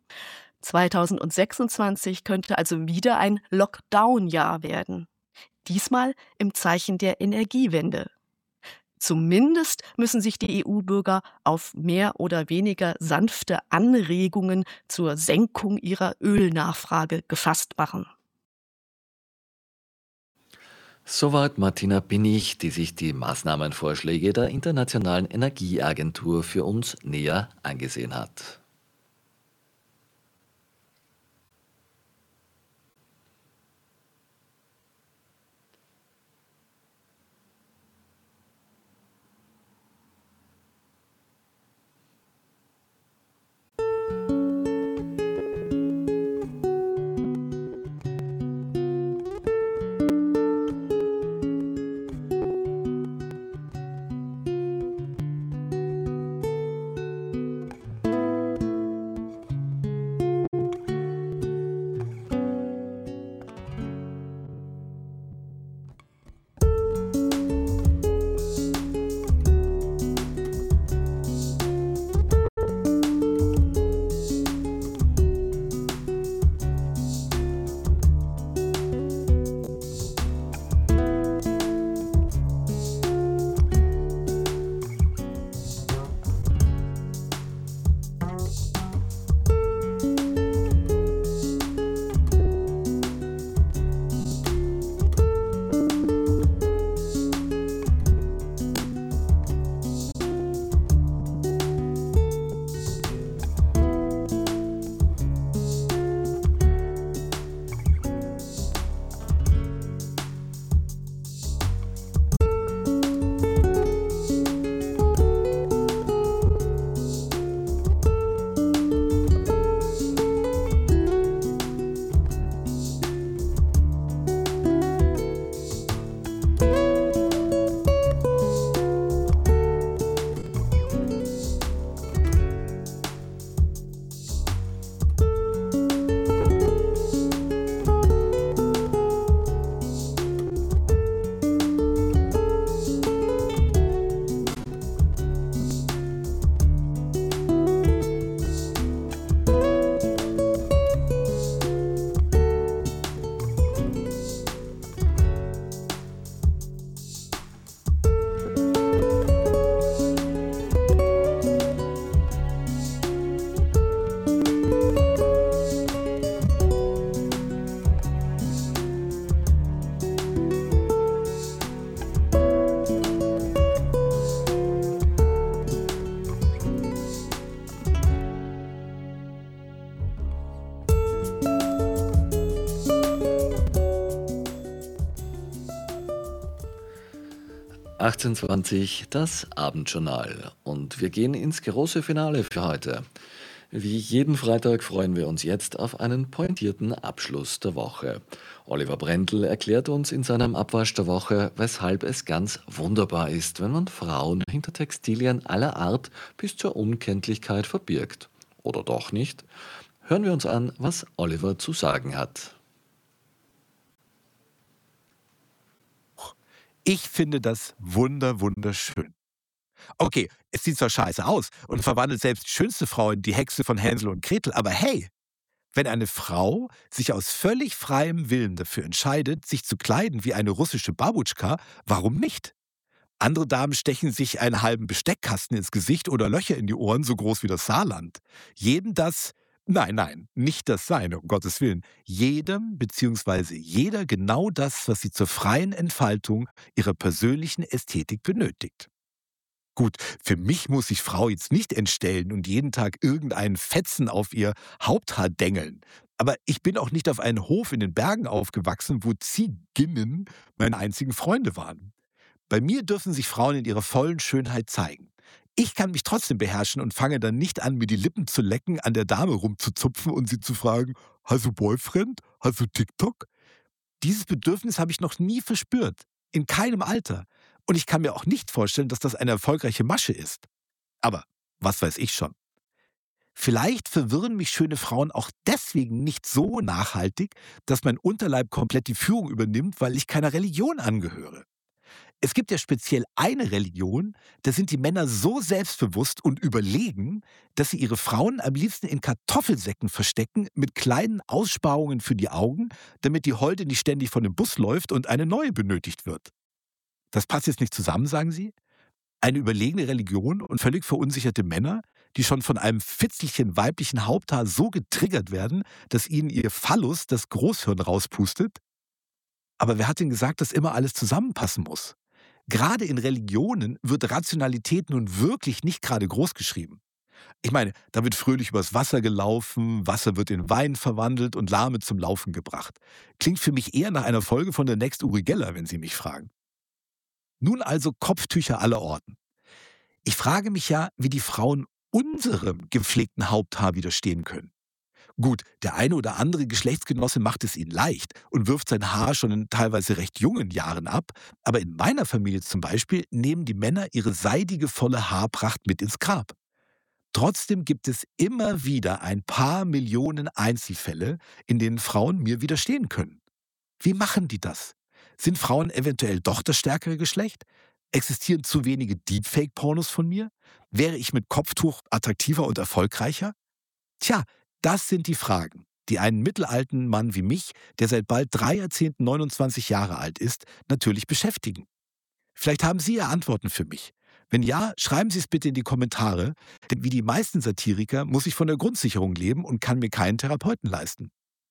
zweitausendsechsundzwanzig könnte also wieder ein Lockdown-Jahr werden. Diesmal im Zeichen der Energiewende. Zumindest müssen sich die E U-Bürger auf mehr oder weniger sanfte Anregungen zur Senkung ihrer Ölnachfrage gefasst machen. Soweit Martina Binnig, die sich die Maßnahmenvorschläge der Internationalen Energieagentur für uns näher angesehen hat. achtzehn Uhr zwanzig, das Abendjournal. Und wir gehen ins große Finale für heute. Wie jeden Freitag freuen wir uns jetzt auf einen pointierten Abschluss der Woche. Oliver Brendl erklärt uns in seinem Abwasch der Woche, weshalb es ganz wunderbar ist, wenn man Frauen hinter Textilien aller Art bis zur Unkenntlichkeit verbirgt. Oder doch nicht? Hören wir uns an, was Oliver zu sagen hat. Ich finde das wunder, wunderschön. Okay, es sieht zwar scheiße aus und verwandelt selbst die schönste Frau in die Hexe von Hänsel und Gretel, aber hey, wenn eine Frau sich aus völlig freiem Willen dafür entscheidet, sich zu kleiden wie eine russische Babutschka, warum nicht? Andere Damen stechen sich einen halben Besteckkasten ins Gesicht oder Löcher in die Ohren, so groß wie das Saarland. Jedem das, nein, nein, nicht das Seine, um Gottes Willen. Jedem bzw. jeder genau das, was sie zur freien Entfaltung ihrer persönlichen Ästhetik benötigt. Gut, für mich muss sich Frau jetzt nicht entstellen und jeden Tag irgendeinen Fetzen auf ihr Haupthaar dengeln. Aber ich bin auch nicht auf einen Hof in den Bergen aufgewachsen, wo Zieginnen meine einzigen Freunde waren. Bei mir dürfen sich Frauen in ihrer vollen Schönheit zeigen. Ich kann mich trotzdem beherrschen und fange dann nicht an, mir die Lippen zu lecken, an der Dame rumzuzupfen und sie zu fragen, hast du Boyfriend? Hast du TikTok? Dieses Bedürfnis habe ich noch nie verspürt. In keinem Alter. Und ich kann mir auch nicht vorstellen, dass das eine erfolgreiche Masche ist. Aber was weiß ich schon. Vielleicht verwirren mich schöne Frauen auch deswegen nicht so nachhaltig, dass mein Unterleib komplett die Führung übernimmt, weil ich keiner Religion angehöre. Es gibt ja speziell eine Religion, da sind die Männer so selbstbewusst und überlegen, dass sie ihre Frauen am liebsten in Kartoffelsäcken verstecken mit kleinen Aussparungen für die Augen, damit die Holde nicht ständig von dem Bus läuft und eine neue benötigt wird. Das passt jetzt nicht zusammen, sagen Sie? Eine überlegene Religion und völlig verunsicherte Männer, die schon von einem Fitzelchen weiblichen Haupthaar so getriggert werden, dass ihnen ihr Phallus das Großhirn rauspustet? Aber wer hat denn gesagt, dass immer alles zusammenpassen muss? Gerade in Religionen wird Rationalität nun wirklich nicht gerade groß geschrieben. Ich meine, da wird fröhlich übers Wasser gelaufen, Wasser wird in Wein verwandelt und Lahme zum Laufen gebracht. Klingt für mich eher nach einer Folge von der Next Uri Geller, wenn Sie mich fragen. Nun also Kopftücher aller Orten. Ich frage mich ja, wie die Frauen unserem gepflegten Haupthaar widerstehen können. Gut, der eine oder andere Geschlechtsgenosse macht es ihnen leicht und wirft sein Haar schon in teilweise recht jungen Jahren ab, aber in meiner Familie zum Beispiel nehmen die Männer ihre seidige, volle Haarpracht mit ins Grab. Trotzdem gibt es immer wieder ein paar Millionen Einzelfälle, in denen Frauen mir widerstehen können. Wie machen die das? Sind Frauen eventuell doch das stärkere Geschlecht? Existieren zu wenige Deepfake-Pornos von mir? Wäre ich mit Kopftuch attraktiver und erfolgreicher? Tja, das sind die Fragen, die einen mittelalten Mann wie mich, der seit bald drei Jahrzehnten neunundzwanzig Jahre alt ist, natürlich beschäftigen. Vielleicht haben Sie ja Antworten für mich. Wenn ja, schreiben Sie es bitte in die Kommentare, denn wie die meisten Satiriker muss ich von der Grundsicherung leben und kann mir keinen Therapeuten leisten.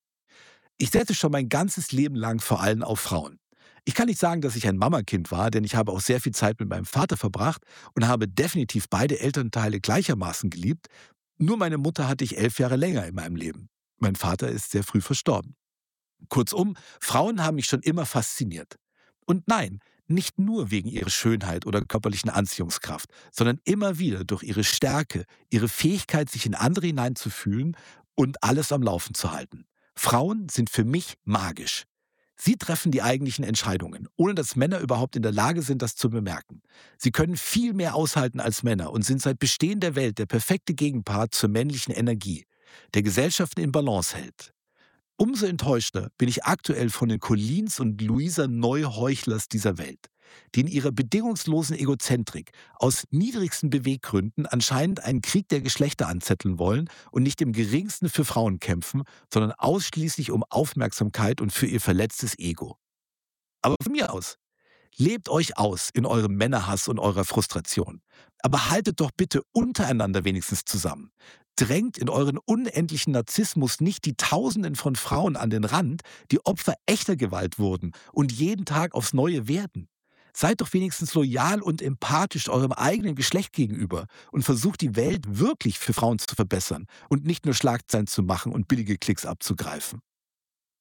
Ich setze schon mein ganzes Leben lang vor allem auf Frauen. Ich kann nicht sagen, dass ich ein Mamakind war, denn ich habe auch sehr viel Zeit mit meinem Vater verbracht und habe definitiv beide Elternteile gleichermaßen geliebt. Nur meine Mutter hatte ich elf Jahre länger in meinem Leben. Mein Vater ist sehr früh verstorben. Kurzum, Frauen haben mich schon immer fasziniert. Und nein, nicht nur wegen ihrer Schönheit oder körperlichen Anziehungskraft, sondern immer wieder durch ihre Stärke, ihre Fähigkeit, sich in andere hineinzufühlen und alles am Laufen zu halten. Frauen sind für mich magisch. Sie treffen die eigentlichen Entscheidungen, ohne dass Männer überhaupt in der Lage sind, das zu bemerken. Sie können viel mehr aushalten als Männer und sind seit Bestehen der Welt der perfekte Gegenpart zur männlichen Energie, der Gesellschaften in Balance hält. Umso enttäuschter bin ich aktuell von den Collins und Luisa Neuheuchlers dieser Welt, die in ihrer bedingungslosen Egozentrik aus niedrigsten Beweggründen anscheinend einen Krieg der Geschlechter anzetteln wollen und nicht im geringsten für Frauen kämpfen, sondern ausschließlich um Aufmerksamkeit und für ihr verletztes Ego. Aber von mir aus, lebt euch aus in eurem Männerhass und eurer Frustration. Aber haltet doch bitte untereinander wenigstens zusammen. Drängt in euren unendlichen Narzissmus nicht die Tausenden von Frauen an den Rand, die Opfer echter Gewalt wurden und jeden Tag aufs Neue werden. Seid doch wenigstens loyal und empathisch eurem eigenen Geschlecht gegenüber und versucht die Welt wirklich für Frauen zu verbessern und nicht nur Schlagzeilen zu machen und billige Klicks abzugreifen.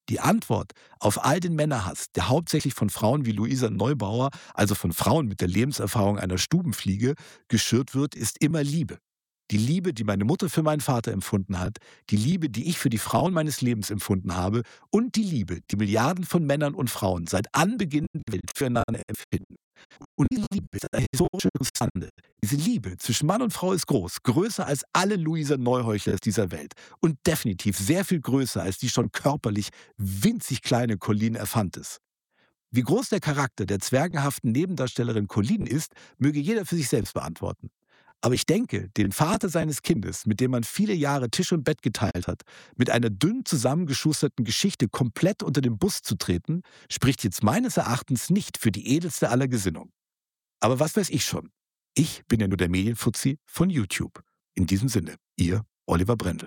Die Antwort auf all den Männerhass, der hauptsächlich von Frauen wie Luisa Neubauer, also von Frauen mit der Lebenserfahrung einer Stubenfliege, geschürt wird, ist immer Liebe. Die Liebe, die meine Mutter für meinen Vater empfunden hat, die Liebe, die ich für die Frauen meines Lebens empfunden habe und die Liebe, die Milliarden von Männern und Frauen seit Anbeginn der Welt füreinander empfinden. Und diese Liebe ist eine historische Konstante. Diese Liebe zwischen Mann und Frau ist groß, größer als alle Luisa Neuheuchlers dieser Welt und definitiv sehr viel größer als die schon körperlich winzig kleine Colleen Erfantes. Wie groß der Charakter der zwergenhaften Nebendarstellerin Colleen ist, möge jeder für sich selbst beantworten. Aber ich denke, den Vater seines Kindes, mit dem man viele Jahre Tisch und Bett geteilt hat, mit einer dünn zusammengeschusterten Geschichte komplett unter den Bus zu treten, spricht jetzt meines Erachtens nicht für die edelste aller Gesinnung. Aber was weiß ich schon? Ich bin ja nur der Medienfuzzi von YouTube. In diesem Sinne, Ihr Oliver Brendel.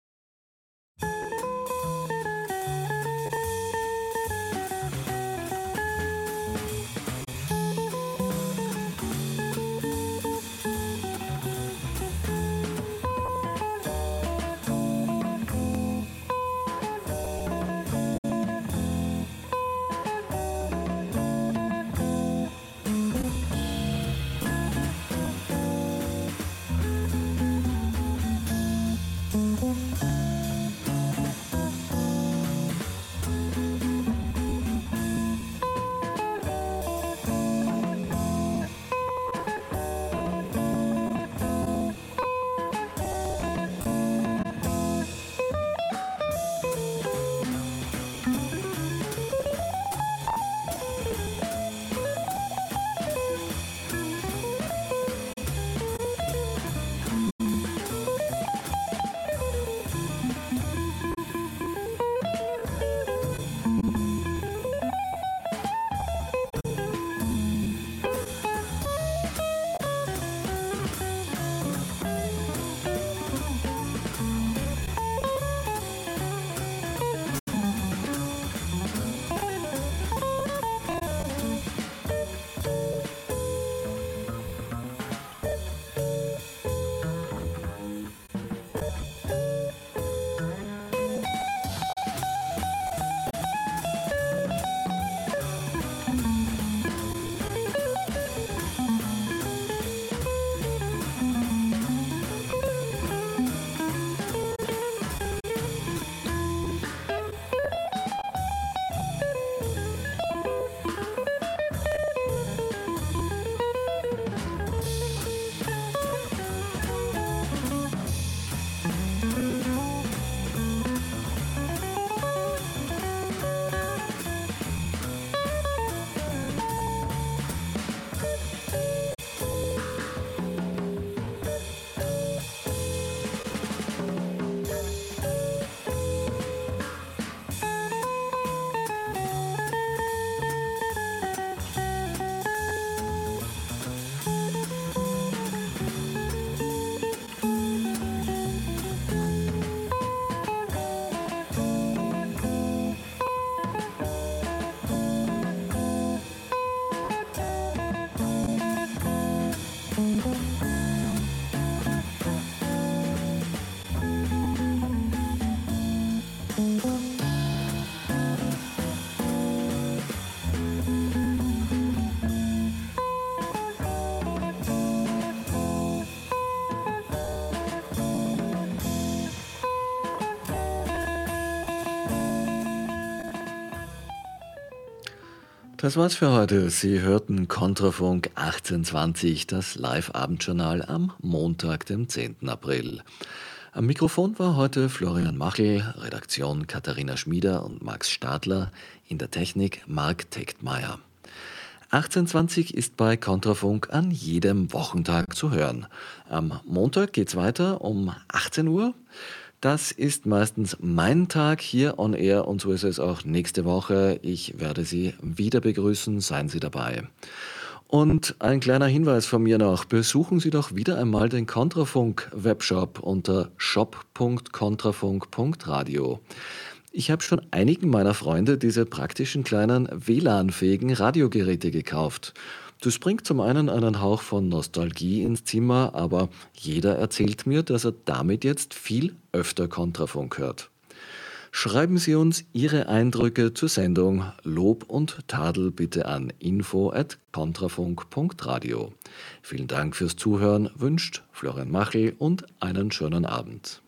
Das war's für heute. Sie hörten Kontrafunk achtzehnhundertzwanzig, das Live-Abendjournal am Montag, dem zehnten April. Am Mikrofon war heute Florian Machel, Redaktion Katharina Schmieder und Max Stadler, in der Technik Marc Techtmeier. achtzehnhundertzwanzig ist bei Kontrafunk an jedem Wochentag zu hören. Am Montag geht's weiter um achtzehn Uhr. Das ist meistens mein Tag hier on Air und so ist es auch nächste Woche. Ich werde Sie wieder begrüßen, seien Sie dabei. Und ein kleiner Hinweis von mir noch, besuchen Sie doch wieder einmal den Kontrafunk-Webshop unter shop punkt kontrafunk punkt radio. Ich habe schon einigen meiner Freunde diese praktischen kleinen W L A N-fähigen Radiogeräte gekauft. Das bringt zum einen einen Hauch von Nostalgie ins Zimmer, aber jeder erzählt mir, dass er damit jetzt viel öfter Kontrafunk hört. Schreiben Sie uns Ihre Eindrücke zur Sendung, Lob und Tadel bitte an info at kontrafunk punkt radio. Vielen Dank fürs Zuhören, wünscht Florian Machel und einen schönen Abend.